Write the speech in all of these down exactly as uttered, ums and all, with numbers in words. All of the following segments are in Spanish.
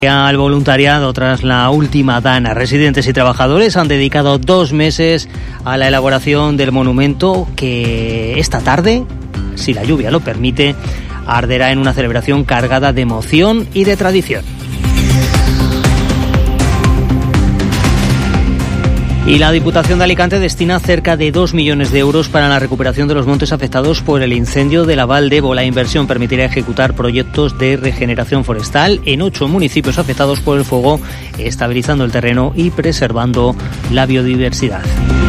Al voluntariado tras la última dana. Residentes y trabajadores han dedicado dos meses a la elaboración del monumento que esta tarde, si la lluvia lo permite, arderá en una celebración cargada de emoción y de tradición. Y la Diputación de Alicante destina cerca de dos millones de euros para la recuperación de los montes afectados por el incendio de la Val d'Ebo. La inversión permitirá ejecutar proyectos de regeneración forestal en ocho municipios afectados por el fuego, estabilizando el terreno y preservando la biodiversidad.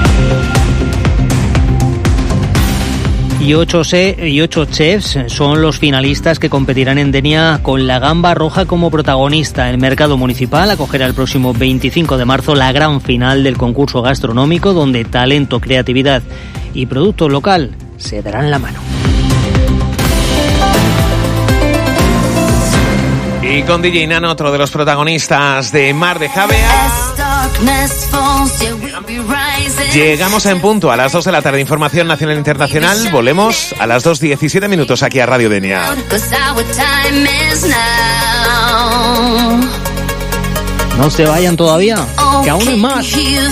Y ocho, se, y ocho chefs son los finalistas que competirán en Denia con la gamba roja como protagonista. El mercado municipal acogerá el próximo veinticinco de marzo la gran final del concurso gastronómico, donde talento, creatividad y producto local se darán la mano. Y con D J Nano, otro de los protagonistas de Mar de Javea. Llegamos en punto a las dos de la tarde. Información nacional e internacional. Volvemos a las dos diecisiete minutos aquí a Radio Denia. No se vayan todavía, que aún hay más.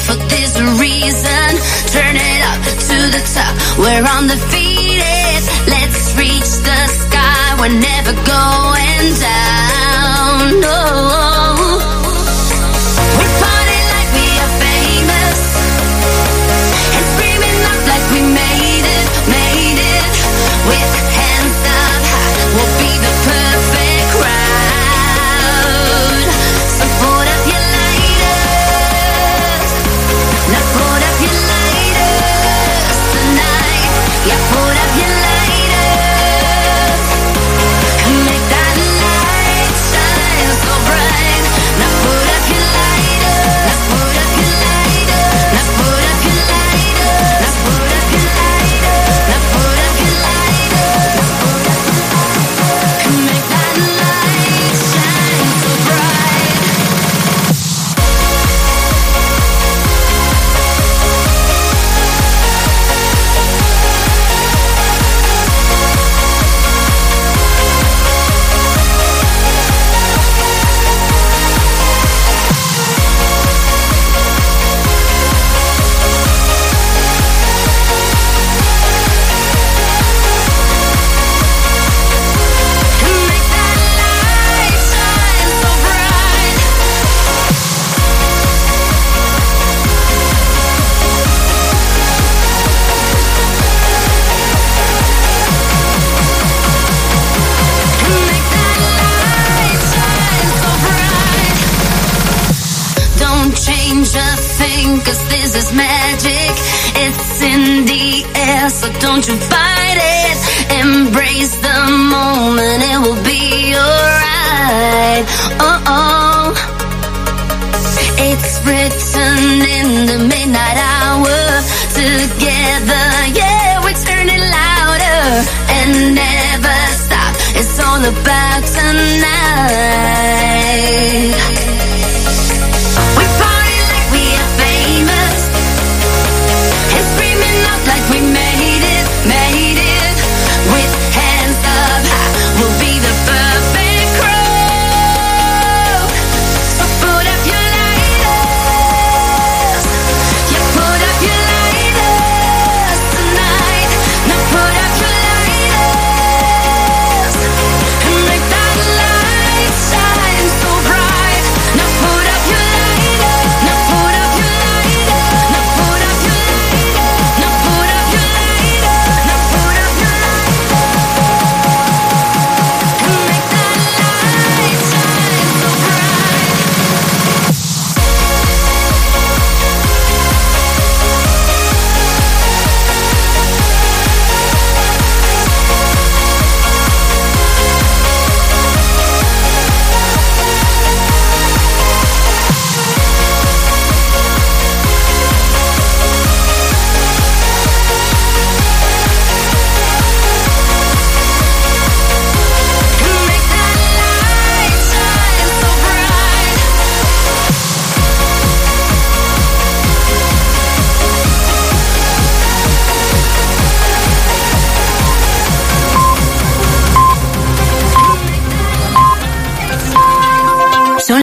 So don't you fight it, embrace the moment, it will be alright. Oh oh, it's written in the midnight hour. Together, yeah, we're turning louder and never stop. It's all about tonight.